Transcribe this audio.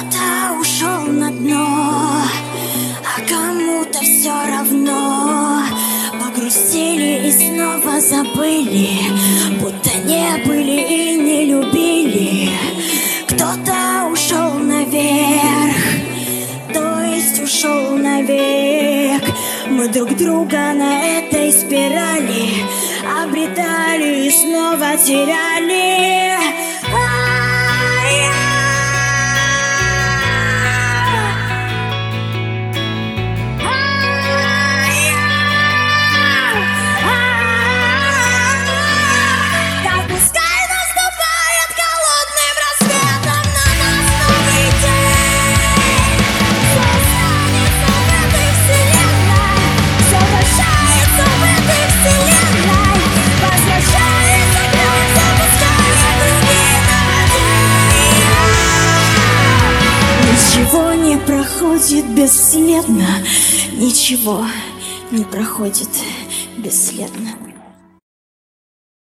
Кто-то ушел на дно, а кому-то все равно. Погрузили и снова забыли, будто не были и не любили. Кто-то ушел наверх, то есть ушел навек. Мы друг друга на этой спирали обретали и снова теряли. Ничего не проходит бесследно, ничего не проходит бесследно.